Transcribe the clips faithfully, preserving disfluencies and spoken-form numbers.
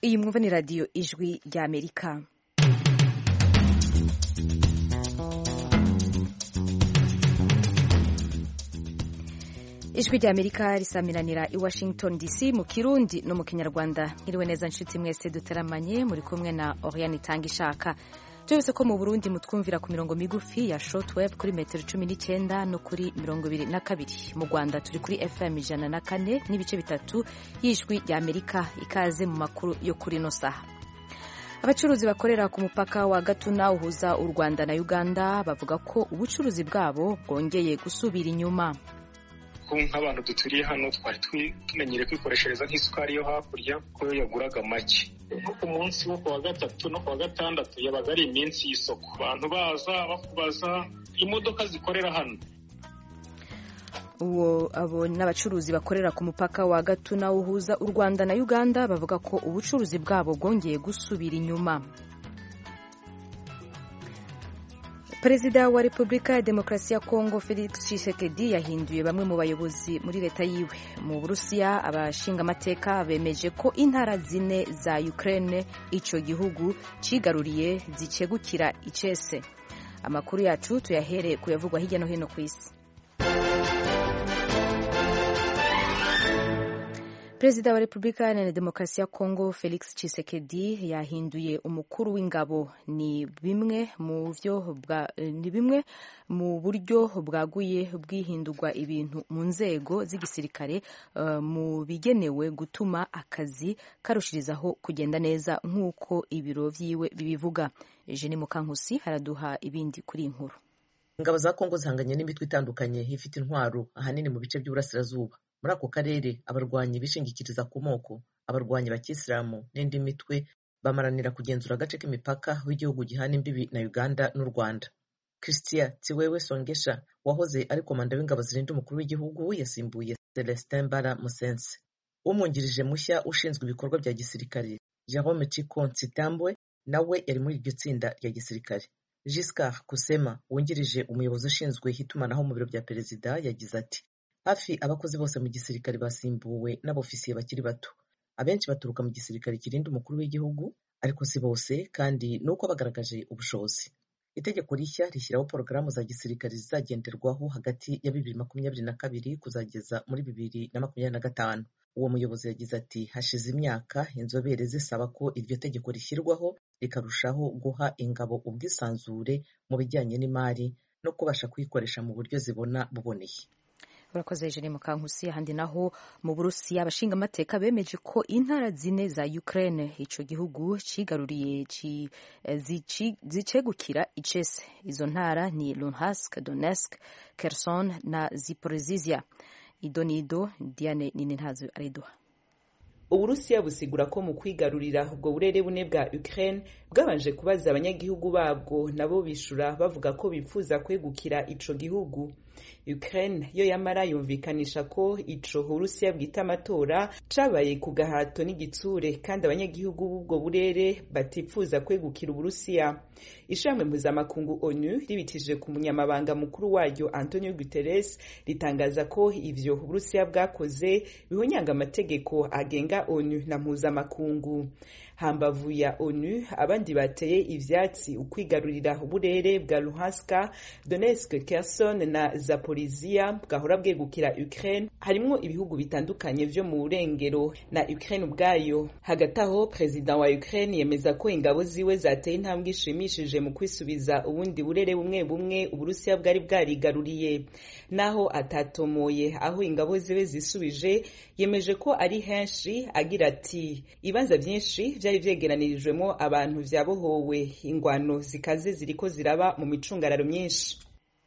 iyi mwumva ni radiyo ijwi rya Amerika. Ijwi rya Amerika risamiranira i Washington D C mu Kirundi no mu Kinyarwanda. Nkiriwe neza nshuti mwese duteramanye, muri kumwe na Oriane Tangishaka. Byose ko mu Burundi mutwumvira ku mirongo migufi ya shortwave kuri metero cumi n'icyenda no kuri mirongo ibiri na kabiri. Mu Rwanda turi kuri F M ijana na kane n'ibice bitatu y'ijwi rya Amerika. Ikaze mu makuru yo kuri no saha. Abacuruzi bakorera ku mupaka wa Gatuna uhuza u Rwanda na Uganda bavuga ko ubucuruzi bwabo bwongeye gusubira inyuma. Nk'abantu duturiye hano twari tumenyere kwikoreshereza nk'isukari yo hakurya ko yaguraga make. Nko ku munsi wo kuwa gatatu no kuwa gatandatu yabaga ari iminsi y'isoko, abantu baza bakubaza imodoka zikorera hano. Uwo abo n'abacuruzi bakorera ku mupaka wa Gatuna uhuza u Rwanda na Uganda bavuga ko ubucuruzi bwabo bwongeye gusubira inyuma. Perezida wa Repubulika ya Demokarasi ya Kongo Felix Tshisekedi yahinduye bamwe mu bayobozi muri leta yiwe. Mu Burusiya abashinga amateka bemeje ko intara zine za Ukraine ico gihugu cigaruriye zicegukira icese. Amakuru yacu tuyahere kuyavugwa hirya no hino ku isi. Perezida wa Repubulika ya Demokarasi ya Kongo Felix Tshisekedi yahinduye umukuru w'ingabo. Ni bimwe mu byo bwa ni bimwe mu buryo bwaguye bwihindurwa ibintu mu nzego z'igisirikare uh, mu bigenewe gutuma akazi karushirizaho kugenda neza nk'uko ibiro vyiwe bibivuga. Eugene Mukankusi haraduha ibindi kuri inkuru. Ingabo za Kongo zihanganye n'imitwe itandukanye ifite intwaro ahanini mu bice by'uburasirazuba. Muri ako karere abarwanyi bishingikiriza ku moko, abarwanyi bakisilamu n'indi mitwe bamaranira kugenzura agace k'imipaka w'igihugu gihana imbibi na Uganda n'u Rwanda. Christian Tsiwewe Songesha wahoze ari komanda w'ingabo zirinda umukuru w'igihugu yasimbuye Celestin Mbara Musense. Umwungirije mushya ushinzwe ibikorwa bya gisirikare Jerome Chiko Nsitambwe nawe yari muri iryo tsinda rya gisirikare. Giscard Kusema wungirije umuyobozi ushinzwe itumanaho mu biro bya perezida yagize ati: hafi abakozi bose mu gisirikare basimbuwe n'abofisiye bakiri bato. Abenshi baturuka mu gisirikare kirinda umukuru w'igihugu, ariko si bose, kandi nuko bagaragaje ubushobozi. Itegeko rishya rishyiraho porogaramu za gisirikare zizagenderwaho hagati ya bibiri makumyabiri na kabiri kuzageza muri bibiri na makumyabiri na gatanu. Uwo muyobozi yagize ati: hashize imyaka inzobere zisaba ko iryo tegeko rishyirwaho rikarushaho guha ingabo ubwisanzure mu bijyanye n'imari no kubasha kuyikoresha mu buryo zibona buboneye. Urakoze Eugene Mukankusi. Handi naho mu Burusiya abashinga amateka bemeje ko intara zine za Ukraine ico gihugu cigaruriye ci zicegukira icese. Izo ntara ni Luhansk, Donetsk, Kherson na Zaporizhia. Idonido Diane Ninenhazo Aredoha. Uburusiya busigura ko mu kwigarurira ubwo burere bune bwa Ukraine bwabanje kubaza abanyagihugu babwo nabo bishura bavuga ko bifuza kwegukira ico gihugu. Ukraine yo yamara yumvikanisha ko ico Uburusiya bwita amatora cabaye ku gahato n'igitsure kandi abanyagihugu b'ubwo burere batifuza kwegukira Uburusiya. Ishamwe mpuzamakungu ONU ribitije ku munyamabanga mukuru waryo Antonio Guterres ritangaza ko ivyo Uburusiya bwakoze bihonyanga amategeko agenga ONU na mpuzamakungu. Hambavu ya ONU abandi bateye ivyatsi ukwigarurira uburere bwa Luhansk, Donetsk, Kherson na Zaporizhia bwahora bwegukira Ukraine harimwo ibihugu bitandukanye vyo mu burengero na Ukraine ubwayo. Hagati aho Perezida wa Ukraine yemeza ko ingabo ziwe zateye intambwe ishimishije mu kwisubiza ubundi burere bumwe bumwe Uburusiya bwari bwarigaruriye. Naho atatomoye aho ingabo ziwe zisubije, yemeje ko ari henshi, agira ati: ibanza vyinshi vyari vyegeranirijwemo abantu vyabohowe, ingwano zikaze ziriko ziraba mu micungararo myinshi.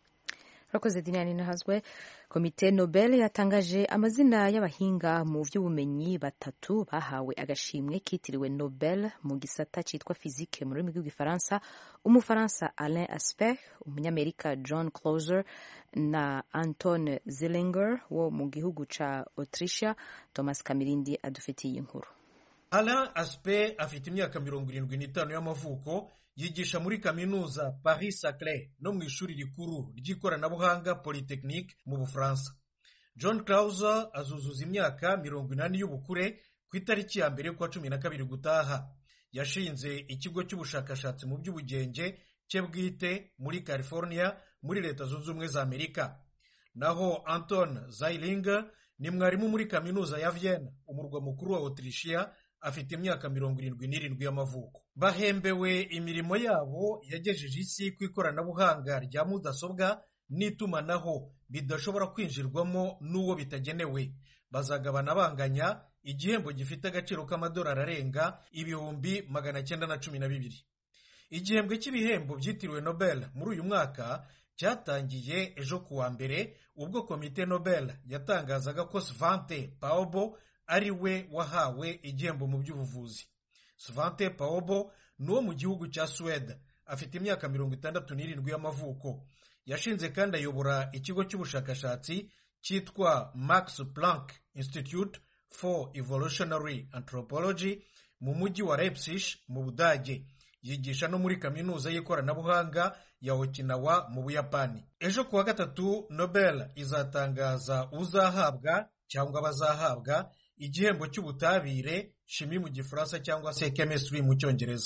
Rakoze Dinani Nahazwe. Komite Nobel yatangaje amazina y'abahinga mu vy'ubumenyi batatu bahawe agashimwe kitiriwe Nobel mu gisata citwa physique mu rurimi rw'igifaransa: umufaransa Alain Aspect, umunyamerika John Clauser na Anton Zeilinger wo mu gihugu ca Autriche. Thomas Kamirindi adufitiye inkuru. Alain Aspect afite imyaka mirongo irindwi n'itanu y'amavuko, yigisha muri kaminuza Paris-Saclay no mu ishuri rikuru ry'ikoranabuhanga Polytechnique mu Bufaransa. John Clauser azuzuza imyaka mirongo inani y'ubukure ku itariki ya mbere y'ukwa cumi na kabiri gutaha. Yashinze ikigo cy'ubushakashatsi mu by'ubugenge cye bwite muri California muri Leta Zunze Ubumwe za Amerika. Naho Anton Zeilinger ni mwarimu muri kaminuza ya Vienna, umurwa mukuru wa Autrichia, afite imyaka mirongo irindwi n'irindwi y'amavuko. Bahembewe imirimo yabo yagejeje isi ku ikoranabuhanga rya mudasobwa n'itumanaho bidashobora kwinjirwamo n'uwo bitagenewe. Bazagabana banganya igihembo gifite agaciro k'amadolari arenga ibihumbi magana cyenda na cumi na bibiri. Igihembwe cy'ibihembo byitiriwe Nobel muri uyu mwaka cyatangiye ejo kuwa mbere, ubwo komite Nobel yatangazaga ko Svante Paabo ari we wahawe igihembo mu by'ubuvuzi. Svante Paabo ni uwo mu gihugu cya Suwede, afite imyaka mirongo itandatu n'irindwi y'amavuko. Yashinze kandi ayobora ikigo cy'ubushakashatsi cyitwa Max Planck Institute for Evolutionary Anthropology mu mujyi wa Leipzig mu Budage. Yigisha no muri kaminuza y'ikoranabuhanga ya Okinawa mu Buyapani. Ejo kuwa gatatu Nobel izatangaza uzahabwa cyangwa bazahabwa igihembo cy'ubutabire, shimi mu gifaransa cyangwa se chemistry mu cyongereza.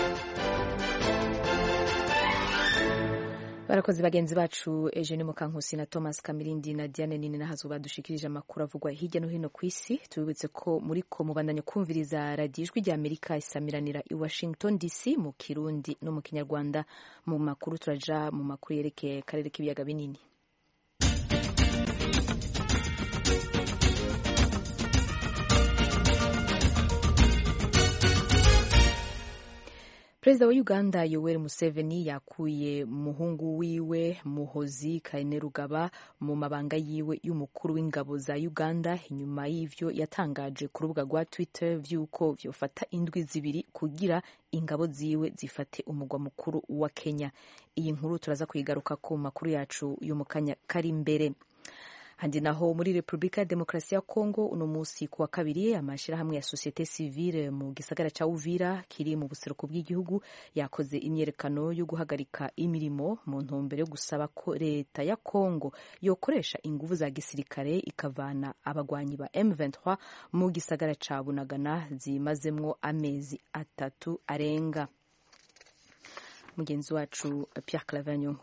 Barakoze bagenzi bacu Eugene Mukankusi na Thomas Kamirindi na Diane Nini na hazo badushikirije amakuru avugwa hirya no hino ku isi. Tubibutse ko muri ko mubandanye kumviriza Radio Ijwi rya Amerika isamiranira i Washington D C mu Kirundi no mu Kinyarwanda. Mu makuru turaja mu makuru yerekeye karere k'ibiyaga binini. Perezida wa Uganda Yoweri Museveni yakuye muhungu wiwe Muhozi Kainerugaba mu mabanga yiwe y'umukuru w'ingabo za Uganda, inyuma y'ivyo yatangaje ku rubuga rwa Twitter vy'uko vyofata indwi zibiri kugira ingabo ziwe zifate umugwa mukuru wa Kenya. Iyi nkuru turaza kuyigaruka ku makuru yacu yo mu kanya kari imbere. Handi naho muri Republika ya Demokarasi ya Kongo uno musi kuwa kabiri amashirahamwe ya societe civile mu gisagara ca Uvira kiri mu buseruko bw'igihugu yakoze imyerekano yo guhagarika imirimo mu ntumbero yo gusaba ko leta ya Kongo yokoresha inguvu za gisirikare ikavana abagwanyi ba M vingt-trois mu gisagara ca Bunagana zimazemwo amezi atatu arenga. Mugenzi wacu Pierre Claver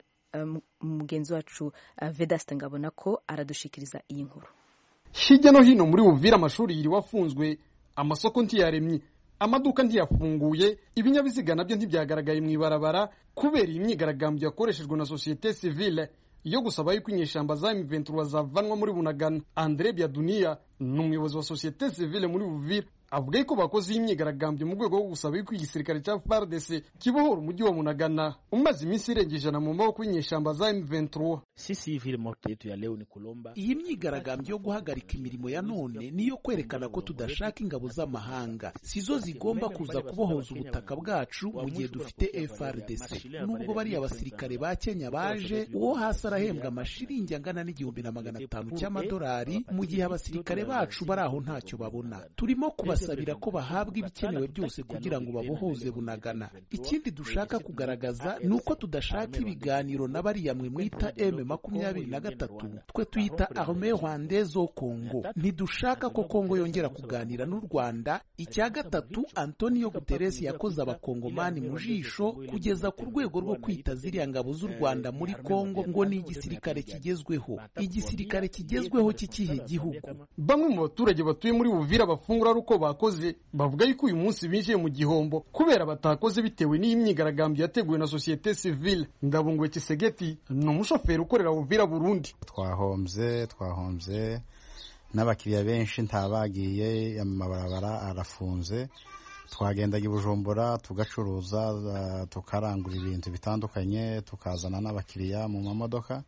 mugenzi wacu Vedaste Ngabona ko aradushikiriza iyi nkuru. Hirya no hino muri Uvira amashuri yiri wafunzwe, amasoko ntiyaremye, amaduka ntiyafunguye, ibinyabiziga nabyo ntibyagaragaye mu ibarabara kubera imyigaragambyo yakoreshejwe na societe civile yo gusaba yuko inyeshamba za M vingt-trois zavanwa muri Bunagana. Andre Biadunia ni umuyobozi wa societe civile muri Uvira, avuga ko bakoze imyigaragambyo mu rwego rwo gusaba yuko igisirikare cya F A R D C kibohora umujyi wa Bunagana umaze iminsi irenga ijana mu maboko y'inyeshamba za M vingt-trois. Sisi vile moto yetu ya leo ni kulomba. Iyi myigaragambyo yo guhagarika imirimo ya none niyo kwerekana ko tudashaka ingabo z'amahanga, sizo zigomba kuza kubohoza ubutaka bwacu mu gihe dufite F A R D C. Nubwo bari abasirikare ba Kenya baje, uwo hasi arahembwa amashiringi angana n'igihumbi na magana atanu cy'amadolari, mu gihe abasirikare bacu bari aho ntacyo babona. Turimo kubasabira ko bahabwa ibikenewe byose kugira ngo babohoze Bunagana. Ikindi dushaka kugaragaza nuko tudashaka ibiganiro na bariya mwe mwita M makumyabiri na gatatu, twe tuyita Armée Rwandaise au Congo. Ntidushaka ko Kongo yongera kuganira n'u Rwanda. Icya gatatu, Antonio Guterres yakoze abakongomani mu jisho kugeza ku rwego rwo kwita ziriya ngabo z'u Rwanda muri Kongo ngo ni igisirikare kigezweho. Igisirikare kigezweho cy'ikihe gihugu? Bamwe mu baturage batuye muri Uvira bafungura ari uko bakoze, bavuga yuko uyu munsi binjiye mu gihombo kubera batakoze bitewe n'imyigaragambyo yateguwe na societe civile. Ndabungwe Kisegeti ni umushoferi ukorera Uvira Burundi. Twahombye twahombye n'abakiriya benshi ntabagiye, amabarabara arafunze. Twagendaga i Bujumbura tugacuruza, tukarangura ibintu bitandukanye, tukazana n'abakiriya mu mamodoka,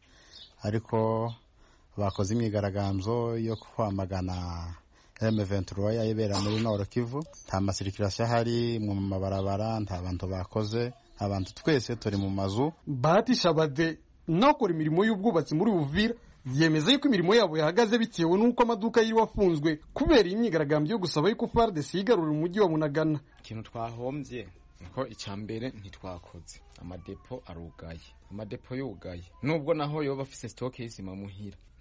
ariko bakoze imyigaragambyo yo kwamagana M vingt-trois yayibera muri Nord Kivu. Nta masirikirasyo ahari mu mabarabara, nta bantu bakoze, abantu twese turi mu mazu. Bahati Shabade nakora imirimo y'ubwubatsi muri Uvira yemeza yuko imirimo yabo yahagaze bitewe n'uko amaduka yiri wafunzwe kubera imyigaragambyo yo gusaba yuko F A R D C yigarurira umujyi wa Bunagana. Ikintu twahombye ko icyambere ntitwakoze, amadepo arugaye, amadepo yugaye. Nubwo naho yo bafise stock y'isima muhira,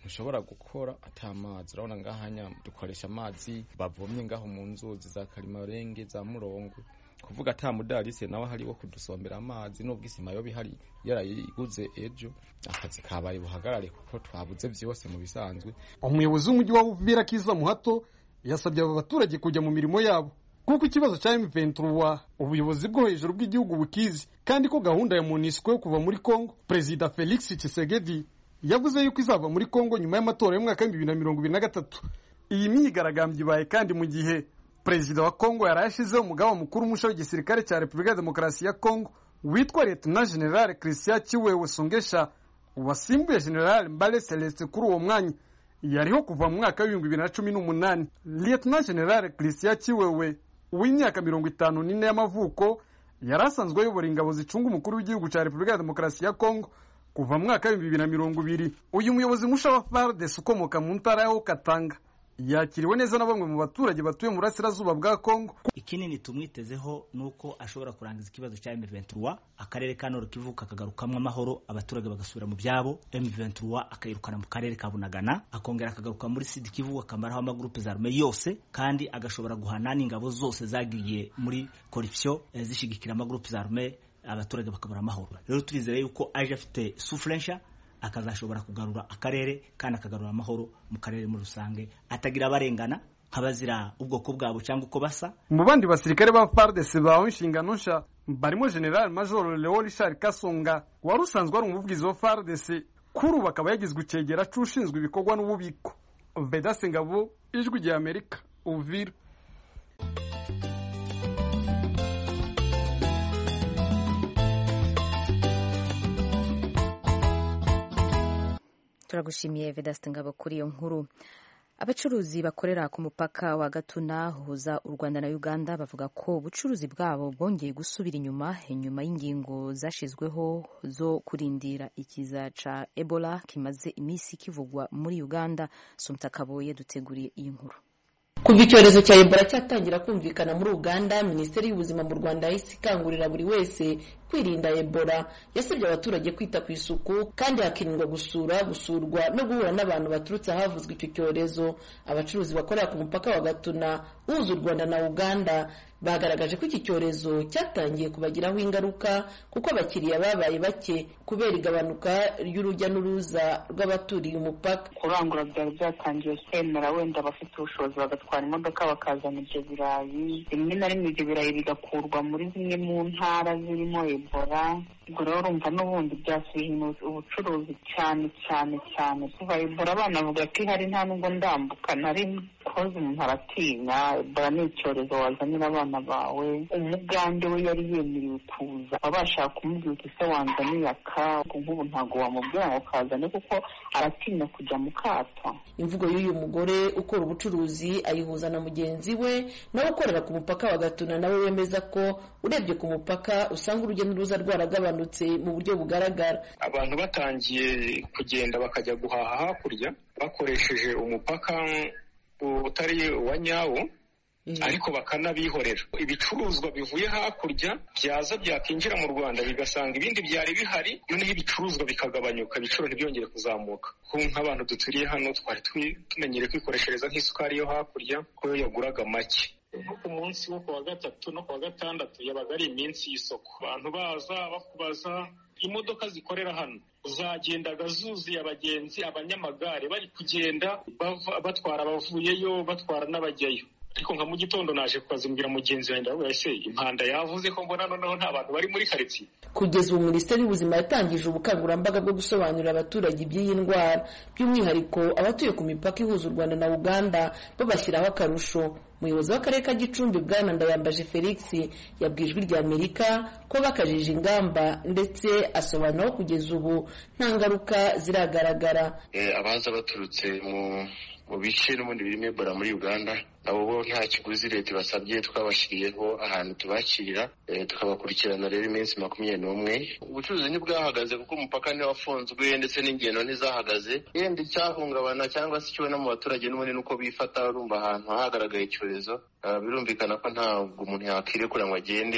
ntushobora gukora atamazi. Urabona ngahanya dukoresha amazi bavomye ngaho mu nzuzi za Karimarenge za Murongo, kuvuga ata mudarise nawe hari wo kudusombera amazi n'ubwo isima yo bihari yarayiguze ejo, akazi kabaye buhagarare kuko twabuze vyose mu bisanzwe. Umuyobozi w'umujyi wa Uvira Kiza Muhato yasabye aba baturage kujya mu mirimo yabo kuko ikibazo cya M vingt-trois ubuyobozi bwo hejuru bw'igihugu bukizi, kandi ko gahunda ya MONUSCO yo kuva muri Kongo Perezida Felix Tshisekedi yavuze yuko izava muri Kongo nyuma y'amatora y'umwaka wa bibiri na mirongo ibiri na gatatu. Iyi myigaragambyo ibaye kandi mu gihe Perezida wa Kongo yarashizeho umugaba mukuru umusha w'igisirikare cya Repubulika ya Demokarasi ya Kongo witwa Lieutenant General Christian Chiwewe Songesha wasimbuye General Mbale Celeste kuri uwo mwanya yariho kuva mu mwaka wa bibiri na cumi n'umunani. Lieutenant General Christian Chiwewe w'imyaka mirongo itanu n'ine y'amavuko yarasanzwe ayobora ingabo zicunga umukuru w'igihugu cya Repubulika ya Demokarasi ya Kongo kuva mu mwaka wa bibiri na mirongo ibiri. Uyu muyobozi musha wa F A R D C ukomoka mu ntara ya Katanga yakiriwe neza na bamwe mu baturage batuye mu burasirazuba bwa Kongo. Ikinini tumwitezeho nuko ashobora kurangiza ikibazo cya M vingt-trois, akarere ka Nord Kivu kakagarukamwe amahoro, abaturage bagasubira mu byabo, M vingt-trois akayirukana mu karere ka Bunagana, akongera akagaruka muri Sud Kivu akamaraho amagroupe zarme yose, kandi agashobora guhana n'ingabo zose zagiye muri corruption zishigikira amagroupe zarme, abaturage bakabura amahoro. Rero turizeye yuko aje afite soufflensha akazashobora kugarura akarere kandi akagarura amahoro mu karere muri rusange, atagira abarengana nk'abazira ubwoko bwabo cyangwa uko basa. Mu bandi basirikare ba F A R D C bahawe inshingano nsha barimo General Major Leo Richard Kasonga wari usanzwe ari umuvugizi wa F A R D C, kuri ubu akaba yagizwe icegera c'ushinzwe ibikorwa n'ububiko. Vedaste Ngabo, Ijwi rya Amerika, Uvira. Turagushimiye Vedaste Ngabo kuri iyo nkuru. Abacuruzi bakorera ku mupaka wa Gatuna huza u Rwanda na Uganda bavuga ko ubucuruzi bwabo bwongeye gusubira inyuma inyuma y'ingingo zashizweho zo kurindira ikiza ca Ebola kimaze imisi kivugwa muri Uganda. Sumtakaboye duteguriye iyi nkuru. Kuva icyorezo cya Ebola cyatangira kumvikana muri Uganda, Minisiteri y'Ubuzima mu Rwanda yahise ikangurira buri wese kwirinda Ebola. Yasabye abaturage kwita ku isuku kandi hakirindwa gusura, gusurwa no guhura n'abantu baturutse ahavuzwe icyo cyorezo. Abacuruzi bakorera ku mupaka wa Gatuna uhuza u Rwanda na Uganda bagaragaje ko iki cyorezo cyatangiye kubagiraho ingaruka kuko abakiriya babaye bake kubera igabanuka ry'urujya n'uruza rw'abaturiye umupaka. Kurangura byari byatangiye kwemera wenda abafite ubushobozi bagatwara imodoka bakazana ibyo birayi, rimwe na rimwe ibyo birayi bigakurwa muri zimwe mu ntara zirimo Ebola. Ubwo rero urumva n'ubundi byasubiye ubucuruzi cyane cyane cyane kuva Ebola banavuga ko ihari nta nubwo ndambuka nari koze umuntu aratinya. Ebola ni icyorezo wazanira abana bawe. Umugande we yari yemerewe kuza, abashaka kumubwira uti se wanzaniye aka, nk'ubu ntabwo wamubwira ngo kazane kuko aratinya kujya mu kato. Imvugo y'uyu mugore ukora ubucuruzi ayihuza na mugenzi we nawe ukorera ku mupaka wa Gatuna, nawe wemeza ko urebye ku mupaka usanga urujya n'uruza rwaragabanutse mu buryo bugaragara. Abantu batangiye kugenda bakajya guhaha hakurya bakoresheje umupaka utari uwa nyawo, ariko bakanabihorera. Ibicuruzwa bivuye hakurya byaza byakinjira mu Rwanda bigasanga ibindi byari bihari, noneho ibicuruzwa bikagabanyuka, ibiciro ntibyongere kuzamuka. Nk'abantu duturiye hano twari tumenyereye kwikoreshereza nk'isukari yo hakurya ko yo yaguraga make. Nko ku munsi wo kuwa gatatu no kuwa gatandatu yabaga ari iminsi y'isoko, abantu baza bakubaza. Imodoka zikorera hano zagendaga zuzuye abagenzi, abanyamagare bari kugenda batwara abavuyeyo batwara n'abajyayo. Ariko nka mu gitondo naje kukazimbwira mugenzi wanjye ndavuga ese impanda yavuze ko mbona noneho nta bantu bari muri quartier. Kugeza ubu Minisiteri y'Ubuzima yatangije ubukangurambaga bwo gusobanurira abaturage iby'iyi ndwara, by'umwihariko abatuye ku mipaka ihuza u Rwanda na Uganda babashyiraho akarusho. Umuyobozi w'akarere ka Gicumbi Bwana Ndayambaje Felix yabwiye Ijwi rya Amerika ko bakajije ingamba ndetse asobanura ko kugeza ubu nta ngaruka ziragaragara. Eh, abaza baturutse mu mu bice n'ubundi birimo Ebola muri Uganda nabo bo nta kiguzi leta basabye, twabashiriyeho ahantu tubakirira, e, tukabakurikirana rero iminsi makumyabiri n'umwe. Ubucuruzi ntibwahagaze kuko umupaka ni wafunzwe ndetse n'ingendo ntizahagaze. Yenda icyahungabana cyangwa se ikiwe no mu baturage n'ubundi nuko bifata urumva ahantu hagaragaye icyorezo. Uh, birumvikana ko ntabwo umuntu yakwirekura ngo agende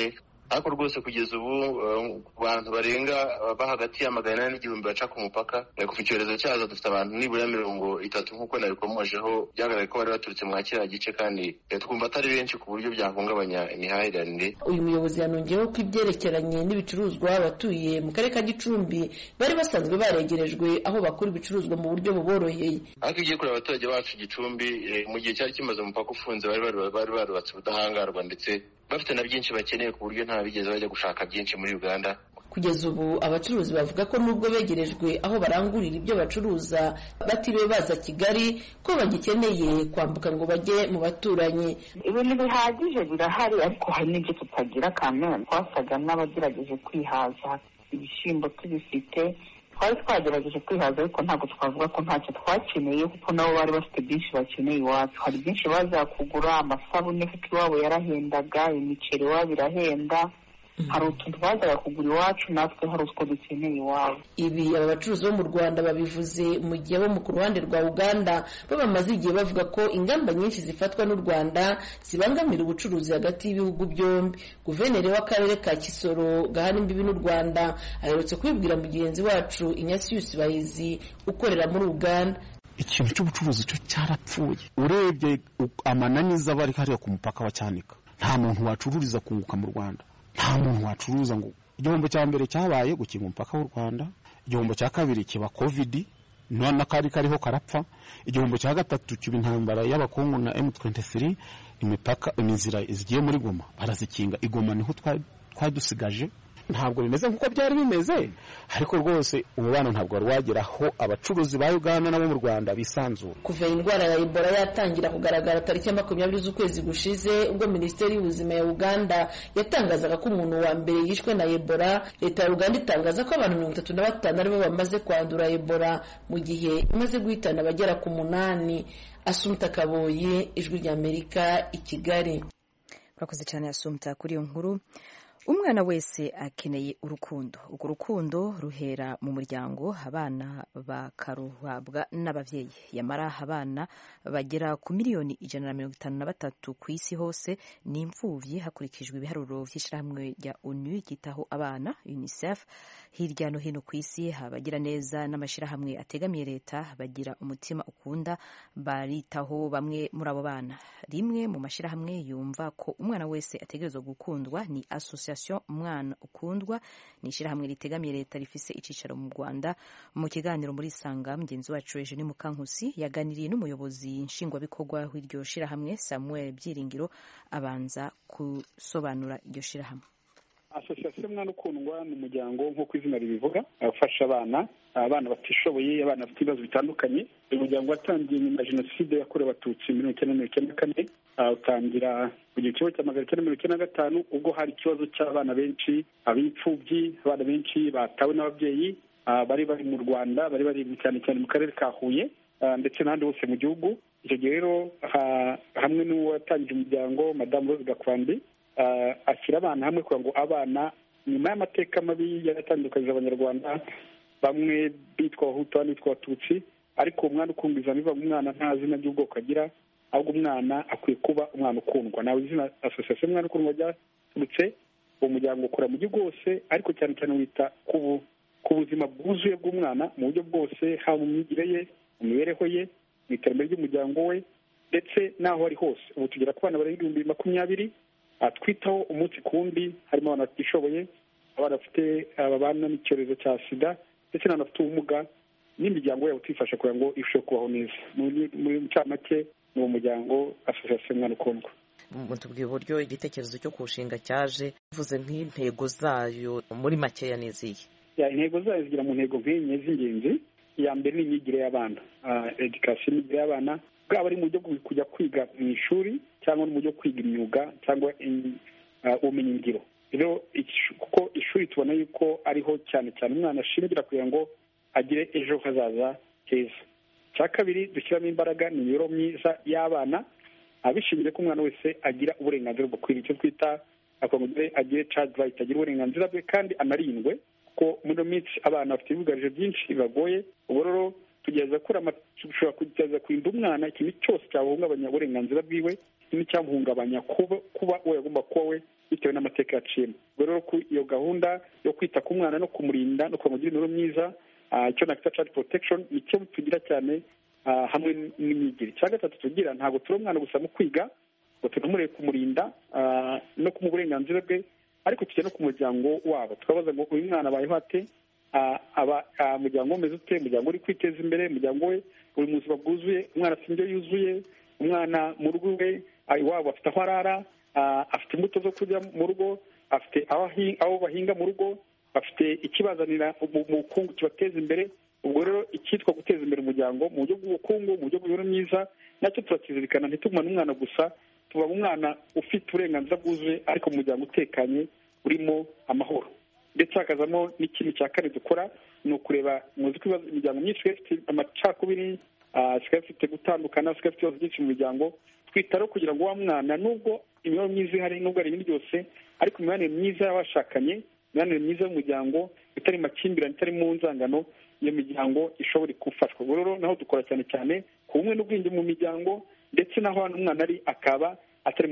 ariko rwose kugeza ubu ku bantu barenga ba hagati ya magana inani n'igihumbi baca ku mupaka kuva icyorezo cyaza dufite abantu nibura mirongo itatu nk'uko nabikomojeho byagaragaye ko bari baturutse mwa kiriya gice kandi twumva atari benshi ku buryo byahungabanya imihahiranire. Uyu muyobozi yanongeyeho ko ibyerekeranye n'ibicuruzwa abatuye mu karere ka Gicumbi bari basanzwe baregerejwe aho bakura ibicuruzwa mu buryo buboroheye. Ariko igiye kureba abaturage bacu Gicumbi mu gihe cyari kimaze umupaka ufunze bari bari barubatse ubudahangarwa ndetse bafite na byinshi bakeneye ku buryo nta bigeze bajya gushaka byinshi muri Uganda. Kugeza ubu abacuruzi bavuga ko nubwo begerejwe aho barangurira ibyo bacuruza batiriwe baza Kigali ko bagikeneye kwambuka ngo bajye mu baturanyi. Ibintu bihagije birahari ariko hari n'ibyo tutagira kamera. Twasaga n'abagerageje kwihaza, ibishyimbo tubifite, twari twagerageje kwihaza ariko ntabwo twavuga ko ntacyo twakeneye kuko nabo bari bafite byinshi bakeneye iwacu. Hari byinshi baza kugura, amasabune kuko iwabo yarahendaga, imiceri iwabo irahenda, hari utuntu bazaga kugura iwacu natwe hari utwo dukeneye iwabo. Ibi aba bacuruzi bo mu Rwanda babivuze mu gihe bo ku ruhande rwa Uganda bo bamaze igihe bavuga ko ingamba nyinshi zifatwa n'u Rwanda zibangamira ubucuruzi hagati y'ibihugu byombi. Guverineri w'akarere ka Kisoro gahana imbibi n'u Rwanda aherutse kubibwira mugenzi wacu Ignatius Bahizi ukorera muri Uganda. Ikintu cy'ubucuruzi cyo cyarapfuye. Urebye amananiza bari hariya ku mupaka wa Cyanika, nta muntu wacururiza kunguka mu Rwanda, nta muntu wacuruza ngo. Igihombo cya mbere cyabaye gukinga umupaka w'u Rwanda, igihombo cya kabiri kiba covid none kari kariho karapfa, igihombo cya gatatu kiba intambara y'abakongo na M twenty-three, imipaka imizira izigiye muri Goma barazikinga. Igoma niho twadusigaje, ntabwo bimeze nkuko byari bimeze, ariko rwose umubano ntabwo wari wageraho abacuruzi ba Uganda nabo mu Rwanda bisanzura. Kuva indwara ya Ebola yatangira kugaragara tariki ya makumyabiri z'ukwezi gushize ubwo Minisiteri y'Ubuzima ya Uganda yatangazaga ko umuntu wa mbere yishwe na Ebola, leta ya Uganda itangaza ko abantu mirongo itatu na batanu aribo bamaze kwandura Ebola mu gihe imaze guhitana abagera ku munani. Asumta Kaboye, Ijwi ry'Amerika, i Kigali. Urakoze cyane Asumta kuri iyo nkuru. Umwana wese akeneye urukundo. Urwo rukundo ruhera mu muryango, abana bakaruhabwa n'abavyeyi. Yamara abana bagera ku miliyoni ijana na mirongo itanu na batatu ku isi hose ni imfuvyi hakurikijwe ibiharuro vy'ishirahamwe rya O N U ryitaho abana UNICEF. Hirya no hino ku isi abagira neza n'amashirahamwe ategamiye leta bagira umutima ukunda, baritaho bamwe muri abo bana. Rimwe mu mashirahamwe yumva ko umwana wese ategerezwa gukundwa ni Association Umwana Ukundwa, ni ishirahamwe ritegamiye leta rifise icicaro mu Rwanda. Mu kiganiro muri Sanga mugenzi wacu Eugene Mukankusi yaganiriye n'umuyobozi nshingwabikorwa w'iryo shirahamwe Samuel Byiringiro abanza gusobanura iryo shirahamwe. Association Umwana Ukundwa ni umuryango nk'uko izina ribivuga afasha abana abana batishoboye, abana bafite ibibazo bitandukanye. Uyu muryango watangiye nyuma ya Jenoside yakorewe Abatutsi mirongo icyenda mirongo icyenda na kane, utangira mu gihe cya magana cyenda mirongo icyenda na gatanu ubwo hari ikibazo cy'abana benshi, ab'imfubyi, abana benshi batawe n'ababyeyi bari bari mu Rwanda, bari bari cyane cyane mu karere ka Huye ndetse n'ahandi hose mu gihugu. Icyo gihe rero hamwe n'uwatangije umuryango Madamu Rose Gakwandi ashyira abana hamwe kugira ngo abana nyuma y'amateka mabi yaratandukanyije abanyarwanda, bamwe bitwa Abahutu abandi bitwa Abatutsi, ariko umwana ukundwa biva mu mwana nta zina ry'ubwoko agira, ahubwo umwana akwiye kuba umwana ukundwa. Nawe izina Association Umwana Ukundwa ryaturutse. Uwo muryango ukora mu gihugu hose ariko cyane cyane wita ku buzima bwuzuye bw'umwana mu buryo bwose, haba mu myigire ye, mu mibereho ye, mu iterambere ry'umuryango we ndetse n'aho ari hose. Ubu tugera ku bana barenga ibihumbi makumyabiri twitaho umunsi kundi, harimo abana batishoboye, abana bafite ababana n'icyorezo cya sida ndetse n'abafite ubumuga, n'imiryango yabo tuyifasha kugira ngo irusheho kubaho neza. Muri ncamake ni uwo muryango Association Umwana Ukundwa. Mutubwiye uburyo igitekerezo cyo kushinga cyaje, uvuze nk'intego zayo muri makeya n'izihe? Intego zayo zigira mu ntego nk'enye z'ingenzi. Iya mbere ni imyigire y'abana, education imyigire y'abana, bwaba ari mu buryo bwo kujya kwiga mu ishuri cyangwa mu buryo kwiga imyuga cyangwa ubumenyi ngiro. Rero kuko ishuri tubona yuko ariho cyane cyane umwana ashingira kugira ngo agire ejo hazaza heza. Cya kabiri dushyiramo imbaraga ni imibereho myiza y'abana, abishingiye ko umwana wese agira uburenganzira bwo kwiga, icyo twita akongere agire child right, agira uburenganzira bwe kandi anarindwe, kuko muri minsi abana bafite ibibugarije byinshi bibagoye. Ubu rero tugerageza dushobora kugerageza kurinda umwana ikintu cyose cyahungabanya uburenganzira bwiwe n'icyamuhungabanya kuba kuba we yagomba kuba we bitewe n'amateka yaciyemo. ubwo rero iyo gahunda yo kwita ku mwana no kumurinda no kumugira imibereho myiza, icyo nakwita child protection, nicyo tugira cyane hamwe n'imyigire. icya gatatu tugira, ntabwo turi umwana gusa mu kwiga ngo tunamurebe kumurinda no kumuha uburenganzira bwe, ariko tujya no ku muryango wabo tukabaza ngo uyu mwana abayeho ate, umuryango umeze ute, umuryango uri kwiteza imbere, umuryango we uri mu buzima bwuzuye, umwana afite indyo yuzuye, umwana mu rugo rwe iwabo afite aho arara, afite imbuto zo kurya mu rugo, afite aho bahinga mu rugo, bafite ikibazanira mu bukungu kibateza imbere. ubwo rero icyitwa guteza imbere umuryango mu buryo bw'ubukungu, mu buryo bw'imibereho myiza, nacyo turakizirikana. ntitugumane umwana gusa, tuba umwana ufite uburenganzira bwuzuye ariko mu muryango utekanye urimo amahoro. ndetse hakazamo n'ikintu cya kane dukora, ni ukureba muzi ko imiryango myinshi isigaye ifite amacakubiri, isigaye ifite gutandukana, isigaye ifite ibibazo byinshi mu miryango. twitaho kugira ngo wa mwana nubwo imibereho myiza ihari, nubwo ari ibindi byose, ariko imibanire myiza y'abashakanye, imibanire myiza y'umuryango itari makimbirane, itari mu nzangano, iyo miryango ishobora gufashwa. ubwo rero naho dukora cyane cyane ku bumwe n'ubwiyunge mu miryango, ndetse n'aho umwana ari akaba atari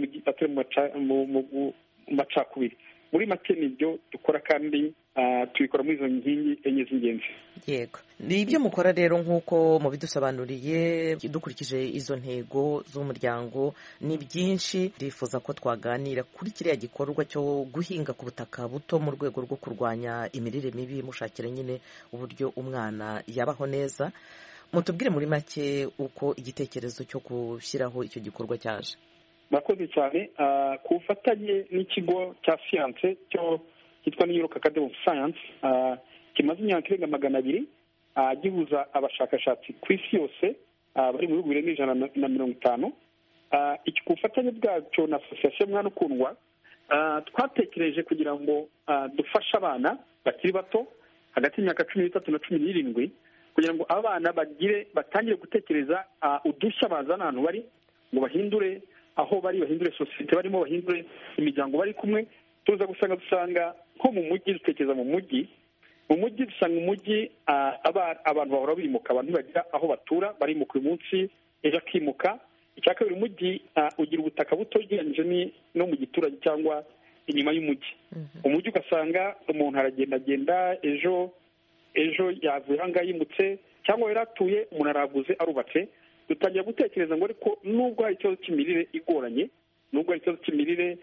mu macakubiri. muri make nibyo dukora, kandi tubikora muri izo nkingi enye z'ingenzi. yego, ni ibyo mukora rero nk'uko mubidusobanuriye. dukurikije izo ntego z'umuryango ni byinshi, turifuza ko twaganira kuri kiriya gikorwa cyo guhinga ku butaka buto mu rwego rwo kurwanya imirire mibi, mushakira nyine uburyo umwana yabaho neza. mutubwire muri make uko igitekerezo cyo gushyiraho icyo gikorwa cyaje. murakoze cyane. ku bufatanye n'ikigo cya siyanse cyo cyitwa New York Academy of Science, kimaze imyaka irenga magana abiri gihuza abashakashatsi ku isi yose bari mu bihugu birenga ijana na mirongo itanu. ku bufatanye bwacyo na asosiyasiyo Mwana Ukundwa, twatekereje kugira ngo dufashe abana bakiri bato hagati y'imyaka cumi n'itatu na cumi n'irindwi, kugira ngo abana bagire batangire gutekereza udushya bazana ahantu bari, ngo bahindure aho bari, bahindure sosiyete barimo, bahindure imiryango bari kumwe. tuza gusanga dusanga nko mu mujyi, dutekereza mu mujyi mu mujyi dusanga umujyi abantu bahora bimuka, abantu bagira aho batura, barimuka uyu munsi ejo akimuka. icya kabiri, umujyi ugira ubutaka buto ugereranyije no mu giturage cyangwa inyuma y'umujyi. umujyi ugasanga umuntu aragendagenda, ejo ejo yavuye aha ngaha yimutse, cyangwa yari atuye umuntu araguze arubatse. dutangira gutekereza ngo ariko nubwo hari ikibazo cy'imirire igoranye, nubwo hari ikibazo cy'imirire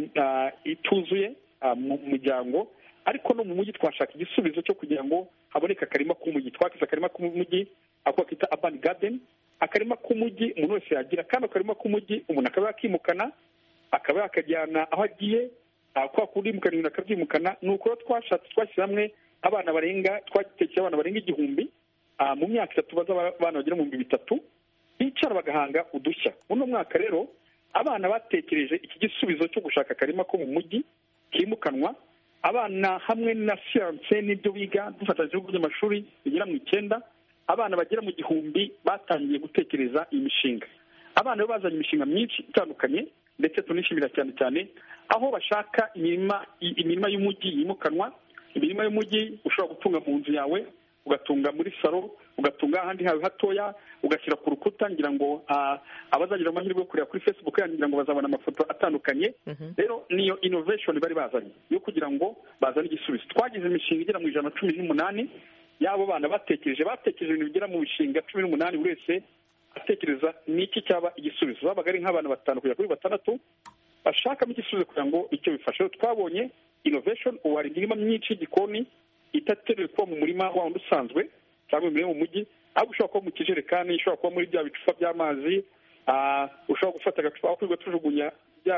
ituzuye mu muryango, ariko no mu mujyi twashaka igisubizo cyo kugira ngo haboneke akarima k'umujyi. twakize akarima k'umujyi ako kita urban garden, akarima k'umujyi umuntu wese yagira, kandi akarima k'umujyi umuntu akaba yakimukana, akaba yakajyana aho agiye, kwa kundi mukana ibintu akabyimukana. ni uko twashatse twashyize hamwe abana barenga, twagitekeye abana barenga igihumbi mu myaka itatu, baza abana bagera mu bihumbi bitatu, bicara bagahanga udushya. uno mwaka rero abana batekereje iki gisubizo cyo gushaka akarima ko mu mujyi kimukanwa. abana hamwe na siyanse n'ibyo biga dufatanyije ibigo by'amashuri bigera mu icyenda, abana bagera mu gihumbi batangiye gutekereza iyi mishinga. abana bo bazanye imishinga myinshi itandukanye, ndetse tunishimira cyane cyane aho bashaka imirima imirima y'umujyi yimukanwa. imirima y'umujyi ushobora gutunga mu nzu yawe, ugatunga muri salo, ugatunga ahandi hawe hatoya, ugashyira ku rukuta. ngira ngo abazagira amahirwe yo kureba kuri Facebook ngira ngo bazabona amafoto atandukanye. rero niyo innovation bari bazanye yo kugira ngo bazane igisubizo. twagize imishinga igera mu ijana na cumi n'umunani y'abo bana batekereje batekereje ibintu bigera mu mishinga cumi n'umunani, buri wese atekereza n'iki cyaba igisubizo. babaga ari nk'abantu batanu kugera kuri batandatu bashakamo igisubizo kugira ngo icyo bifashe. twabonye innovation, ubu hari imirima myinshi y'igikoni itaterewe kuba mu murima wa wundi usanzwe cyangwa imirima mu mujyi, ahubwo ushobora kuba mu kijerekani, ushobora kuba muri bya bicupa by'amazi, ushobora gufata agacupa aho kwirirwa tujugunya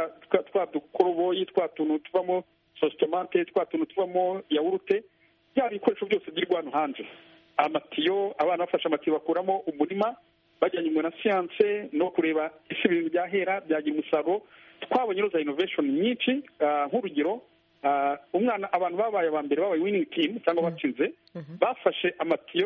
twa dukoroboyi, twa tuntu tuvamo sositomate, twa tuntu tuvamo yawurute, bya bikoresho byose byirwa hano hanze. amatiyo, abana bafashe amatiyo bakuramo umurima, bajyanye na siyanse no kureba ese ibintu byahera byagira umusaruro. twabonye rero za innovation nyinshi. nk'urugero, umwana abantu babaye aba mbere babaye winning team cyangwa batsinze, bafashe amatiyo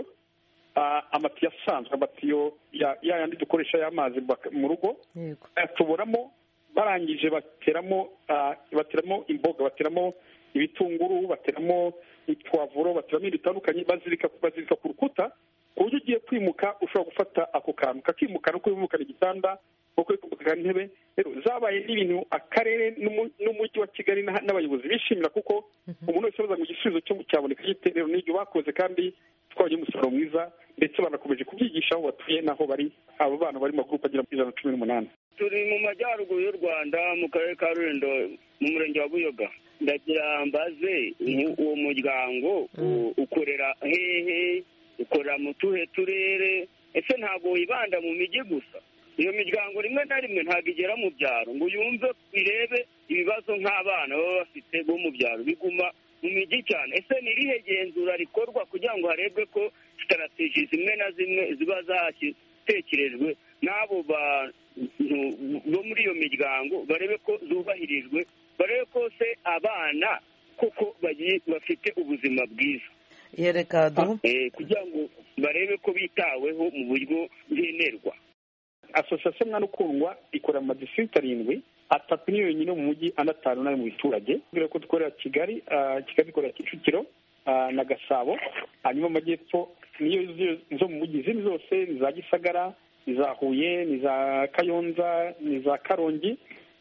amatiyo asanzwe, amatiyo ya yandi dukoresha y'amazi mu rugo, bayatuboramo, barangije bateramo bateramo imboga, bateramo ibitunguru, bateramo ipwavuro, bateramo ibintu bitandukanye, bazirika bazirika ku rukuta. ku buryo ugiye kwimuka ushobora gufata ako kantu kakimuka no kwimukana igitanda no kwimukana intebe. Rero zabaye n'ibintu akarere n'umujyi wa Kigali n'abayobozi bishimira, kuko umuntu wese abaza ngo igisubizo cyo cyaboneka gite. Rero n'ibyo bakoze kandi twagiye umusaruro mwiza, ndetse banakomeje kubyigisha aho batuye n'aho bari. Abo bana bari mu magurupe agera kuri ijana na cumi n'umunani. Turi mu majyaruguru y'u Rwanda mu karere ka Rulindo mu murenge wa Buyoga. Ndagira mbaze uwo muryango ukorera hehe, ukorera mu tuhe turere, ese ntabwo wibanda mu mijyi gusa? Iyo miryango rimwe na rimwe ntabwo igera mu byaro ngo yumve irebe ibibazo nk'abana baba bafite bo mu byaro, biguma mu mijyi cyane. Ese ni irihe genzura rikorwa kugira ngo harebwe ko sitarategi zimwe na zimwe ziba zatekerejwe n'abo bantu bo muri iyo miryango, barebe ko zubahirijwe, barebe ko se abana koko bafite ubuzima bwiza, yereka kugira ngo barebe ko bitaweho mu buryo bwenerwa. Association Mwana Ukundwa ikora mu madistrict arindwi, atatu ni yonyine mu mujyi, andi atanu n'ayo mu biturage. Kubera ko dukorera Kigali, Kigali ikorera Kicukiro na Gasabo, hanyuma amajyepfo niyo zo mu mujyi, izindi zose ni za Gisagara, ni za Huye, ni za Kayonza, ni za Karongi.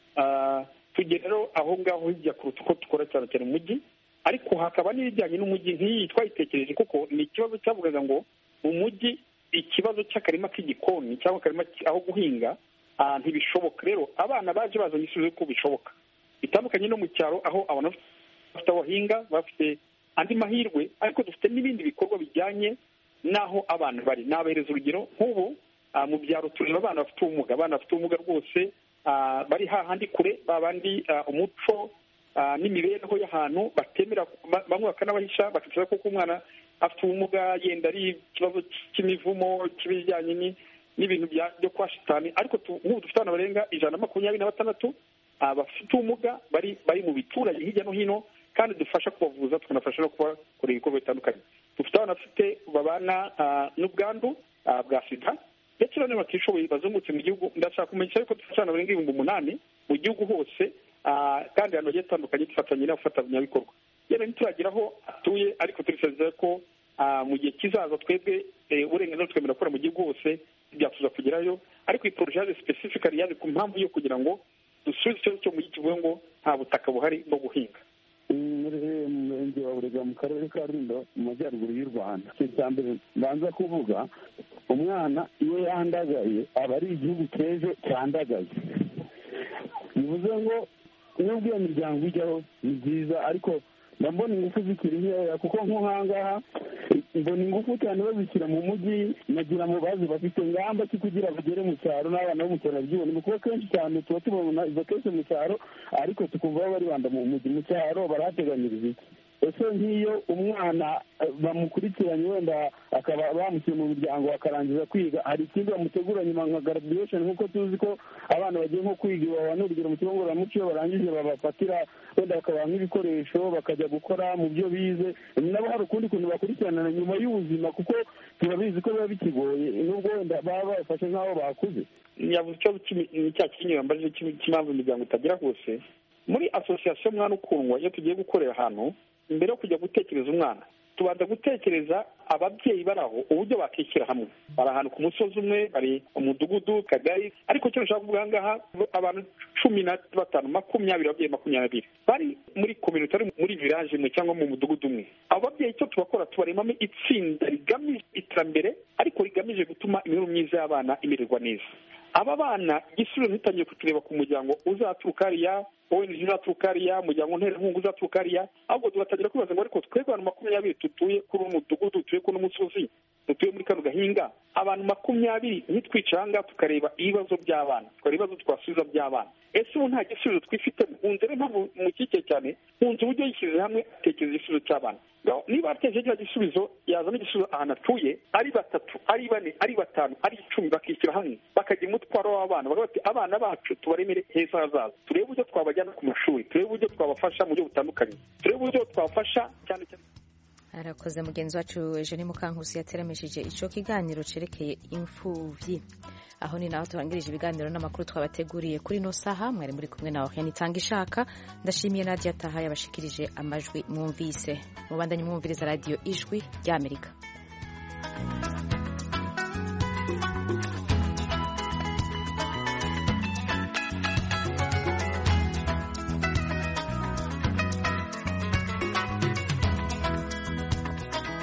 Tugera rero aho ngaho hirya kuruta uko dukora cyane cyane mu mujyi, ariko hakaba n'ibijyanye n'umujyi nk'iyi twayitekereje, kuko ni ikibazo cyavugaga ngo mu mujyi ikibazo cy'akarima k'igikoni cyangwa akarima aho guhinga ntibishoboka. Rero abana baje bazanye igisubizo ko bishoboka, bitandukanye no mu cyaro aho abantu bafite aho bahinga, bafite andi mahirwe, ariko dufite n'ibindi bikorwa bijyanye n'aho abana bari. Nabahereza urugero nk'ubu mu byaro tureba abana bafite ubumuga, abana bafite ubumuga rwose bari hahandi kure, babandi umuco n'imibereho y'ahantu batemera, bamwe bakanabahisha bakiteza ko umwana afite ubumuga yenda ari ikibazo cy'imivumo cy'ibijyanye n'ibintu byo kwa shitani. Ariko nk'ubu dufite abana barenga ijana na makumyabiri na batandatu bafite ubumuga bari bari mu biturage hirya no hino, kandi dufasha kubavuza, tukanafasha no kubakorera ibikorwa bitandukanye. Dufite abana bafite babana n'ubwandu bwa sida, ndetse n'abandi batishoboye bazungutse mu gihugu. Ndashaka kumenyesha yuko dufite abana barenga ibihumbi umunani mu gihugu hose, kandi ahantu hagiye hatandukanye dufatanye n'abafatanyabikorwa. Yenda ntituragira aho atuye, ariko turisezera ko mu gihe kizaza twebwe uburenganzira twemera gukora mu gihugu hose byatuza kugerayo. Ariko iyi poroje yaje specifically yaje ku mpamvu yo kugira ngo dusubize ikibazo cyo mu gihe kivuga ngo nta butaka buhari bwo guhinga. Muri murenge wa Burega mu karere ka Rulindo mu majyaruguru y'u Rwanda, ikintu cya mbere mbanza kuvuga, umwana iyo yandagaye aba ari igihugu cy'ejo cyandagaye. Bivuze ngo nubwo iyo miryango ijyaho ni byiza, ariko ndabona ingufu zikiri nkeya, kuko nk'ahangaha mbona ingufu cyane bazishyira mu mujyi, nagira ngo bazi bafite ingamba ki kugira bagere mu cyaro n'abana bo mu cyaro babyibone, kuko kenshi cyane tuba tubona izo kese mu cyaro, ariko tukumva baribanda mu mujyi. Mu cyaro barateganyiriza iki? Ese nk'iyo umwana bamukurikiranye wenda akaba bamushyira mu miryango akarangiza kwiga, hari ikindi bamutegura nyuma nka graduation, nk'uko tuzi ko abana bagiye nko kwiga iwawa n'urugero mu kigo ngororamuco, iyo barangije babafatira wenda bakabaha nk'ibikoresho bakajya gukora mu byo bize. Nabo hari ukundi kuntu bakurikirana nyuma y'ubuzima, kuko turabizi ko biba bikigoye, nubwo wenda baba babafashe nk'aho bakuze. Yavuze ikibazo cya kinyurambajije cy'impamvu imiryango itagera hose. Muri Association Mwana Ukundwa iyo tugiye gukorera ahantu, mbere yo kujya gutekereza umwana, tubanza gutekereza ababyeyi bari aho uburyo bakishyira hamwe. Bari ahantu ku musozi umwe, bari umudugudu, kagari, ariko icyo nshaka kuvuga ngaha abantu cumi na batanu makumyabiri ababyeyi makumyabiri bari muri community, ari muri village imwe cyangwa mu mudugudu umwe. Abo babyeyi icyo tubakora, tubaremamo itsinda rigamije iterambere, ariko rigamije gutuma imibereho myiza y'abana imererwa neza. Aba bana igisubizo ntitangiye kutureba ku muryango uzaturuka hariya, O N G uzaturuka hariya, umuryango nterankunga uzaturuka hariya, ahubwo tugatangira kwibaza ngo ariko twebwe abantu makumyabiri dutuye kuri uwo mudugudu, dutuye kuri uno musozi, dutuye muri kano gahinga, abantu makumyabiri ntitwicanga tukareba ibibazo by'abana, tukareba ibibazo twasubiza by'abana. Ese ubu nta gisubizo twifitemo? Nkunze rero mpamvu mukike cyane, nkunze uburyo yishyize hamwe atekereza igisubizo cy'abana. Niba atekereje kiriya gisubizo, yazana igisubizo ahantu atuye, ari batatu, ari bane, ari batanu, ari icumi, bakishyira hamwe bakagira umutwaro w'abana, bakavuga bati abana bacu tubaremere heza hazaza, turebe uburyo twabajyana ku mashuri, turebe uburyo twabafasha mu buryo butandukanye, turebe uburyo twabafasha cyane cyane. Arakoze mugenzi wacu Eugenie Mukankusi yateremesheje icyo kiganiro cerekeye imfuvyi. Aho ni naho turangirije ibiganiro n'amakuru twabateguriye kuri no saha. Mwari muri kumwe na Oriane Itangishaka. Ndashimiye Nadia Taha yabashikirije amajwi mwumvise. Mubandanye mwumviriza radio Ijwi ry'Amerika.